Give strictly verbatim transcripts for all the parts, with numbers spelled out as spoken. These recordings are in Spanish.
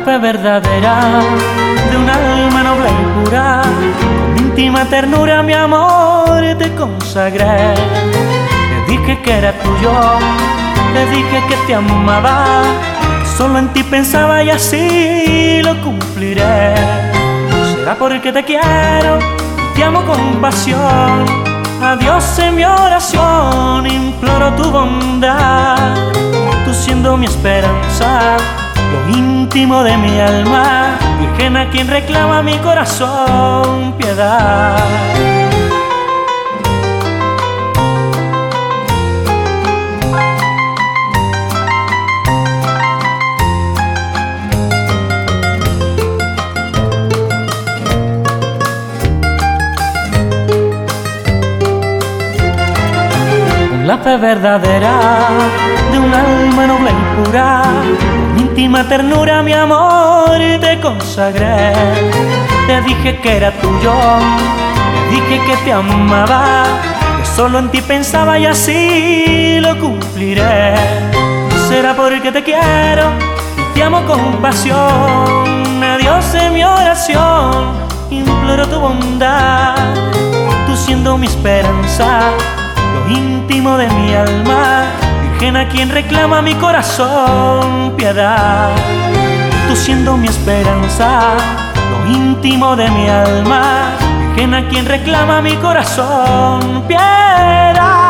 fe verdadera de un alma noble y pura, con íntima ternura mi amor te consagré. Te dije que era tuyo, te dije que te amaba, que solo en ti pensaba y así lo cumpliré. Será porque te quiero y te amo con pasión, a Dios en mi oración imploro tu bondad. Tú siendo mi esperanza, lo íntimo de mi alma, Virgen a quien reclama mi corazón piedad. La fe verdadera de un alma noble y pura, con íntima ternura mi amor te consagré. Te dije que era tuyo, te dije que te amaba, que solo en ti pensaba y así lo cumpliré. Será porque te quiero y te amo con pasión, a Dios en mi oración imploro tu bondad. Tú siendo mi esperanza, lo íntimo de mi alma, Virgen a quien reclama mi corazón piedad. Tú siendo mi esperanza, lo íntimo de mi alma, Virgen a quien reclama mi corazón piedad.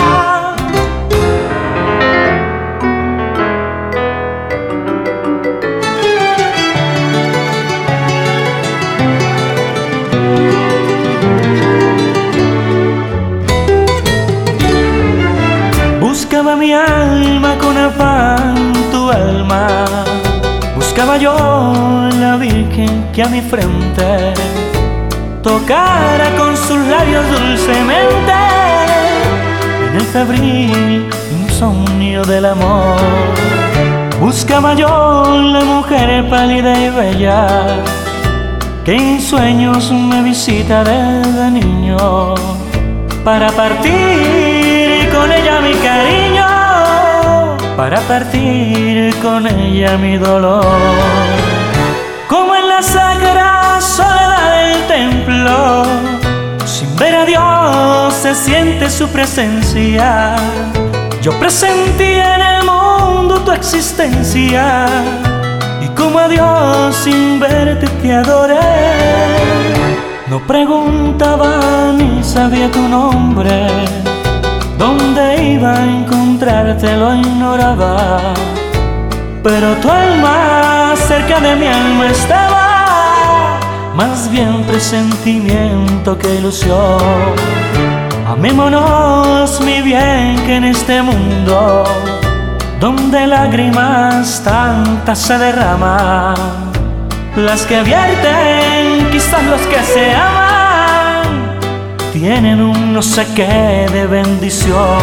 Buscaba mi alma con afán tu alma, buscaba yo la Virgen que a mi frente tocara con sus labios dulcemente en el febril insomnio del amor. Buscaba yo la mujer pálida y bella que en sueños me visita desde niño, para partir con ella mi cariño, para partir con ella mi dolor. Como en la sacra soledad del templo, sin ver a Dios se siente su presencia. Yo presentí en el mundo tu existencia, y como a Dios sin verte te adoré. No preguntaba ni sabía tu nombre, dónde iba a encontrarte lo ignoraba, pero tu alma cerca de mi alma estaba, más bien presentimiento que ilusión. Amémonos mi bien, que en este mundo donde lágrimas tantas se derraman, las que vierten quizás los que se aman tienen un no sé qué de bendición.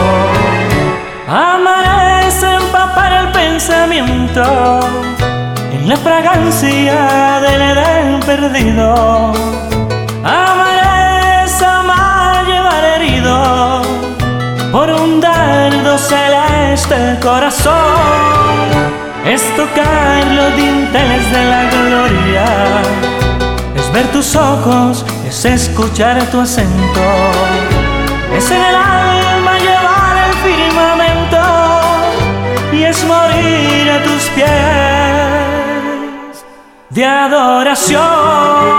Amar es empapar el pensamiento en la fragancia del Edén perdido. Amar es amar, llevar herido por un dardo celeste el corazón. Es tocar los dinteles de la gloria, es ver tus ojos, es escuchar tu acento, es en el alma llevar el firmamento y es morir a tus pies de adoración.